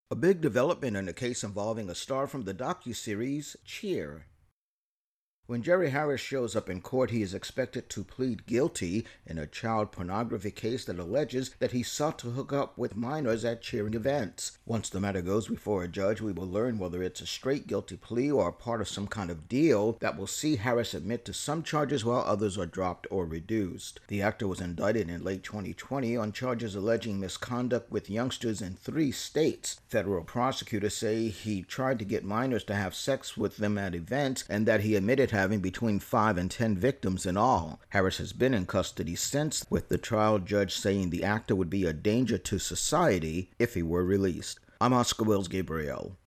A big development in a case involving a star from the docuseries Cheer. When Jerry Harris shows up in court, he is expected to plead guilty in a child pornography case that alleges that he sought to hook up with minors at cheering events. Once the matter goes before a judge, we will learn whether it's a straight guilty plea or a part of some kind of deal that will see Harris admit to some charges while others are dropped or reduced. The actor was indicted in late 2020 on charges alleging misconduct with youngsters in 3 states. Federal prosecutors say he tried to get minors to have sex with them at events and that he admitted having between 5 and 10 victims in all. Harris has been in custody since, with the trial judge saying the actor would be a danger to society if he were released. I'm Oscar Wills Gabriel.